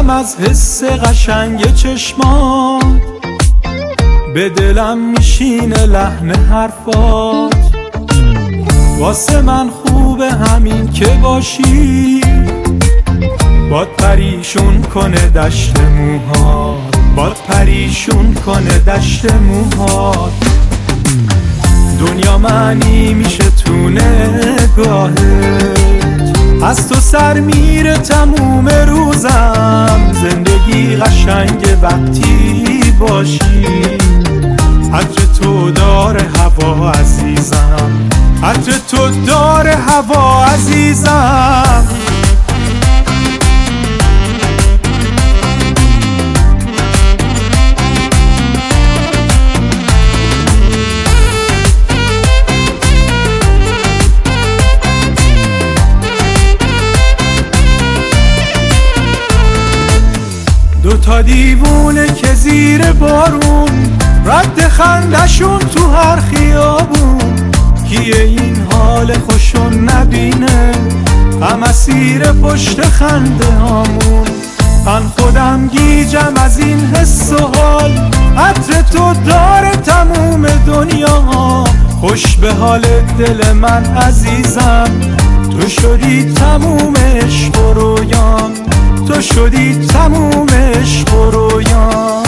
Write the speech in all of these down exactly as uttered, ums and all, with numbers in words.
میشم از حس قشنگ چشمات، به دلم میشینه لحن حرفات. واسه من خوبه همین که باشی، باد پریشون کنه دشت موهات، باد پریشون کنه دشت موهات. دنیا معنی میشه تو نگاهت، از تو سر میره تموم روزم. زندگی قشنگ وقتی باشی، عطر تو داره هوا عزیزم، عطر تو داره هوا عزیزم. دوتا دیوونه که زیر بارون، رد خندشون تو هر خیابون. کیه این حال خوشون نبینه، غم اسیر پشت خنده هامون. من خودم گیجم از این حس و حال، عطر تو داره تموم دنیا. خوش به حال دل من عزیزم، تو شدی تموم عشق و رویام، تو شدی تموم عشق و رویام.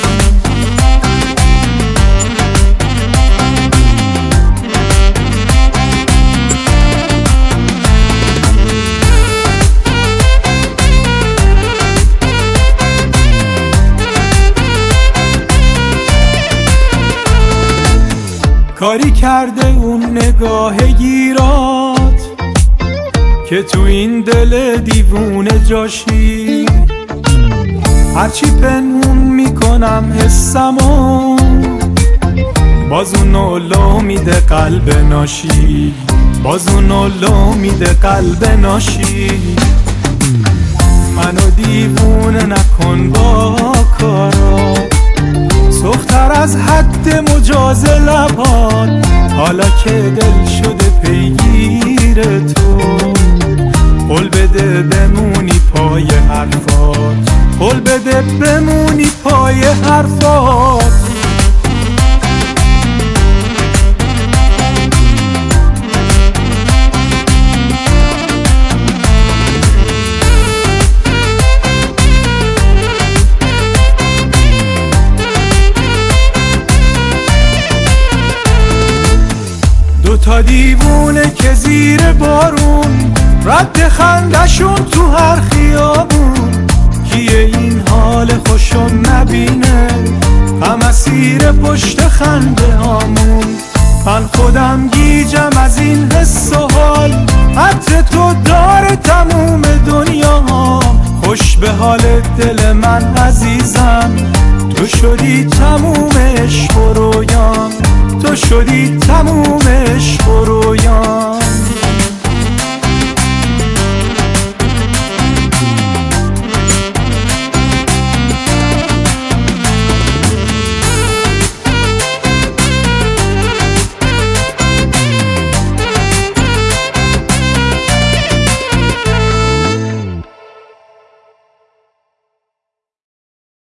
کاری کرده اون نگاه گیرات، که تو این دل دیوونه جاشی. هرچی پنهون میکنم حسمو، باز اونو لو میده قلب ناشی، باز اونو لو میده قلب ناشی. منو دیوونه نکن با کارات، سختر از حد مجاز لبات. حالا که دل شده پیگیر تو، قول بده بمونی پای حرفات، قول بده بمونی پای حرفات. دوتا دیوونه که زیر بارون، رد خندشون تو هر خیابون. کیه این حال خوشون نبینه، غم اسیر پشت خنده هامون. من خودم گیجم از این حس و حال، عطر تو داره تموم دنیا. خوش به حال دل من عزیزم، تو شدی تموم عشق و رویام، تو شدی تموم عشق و رویام.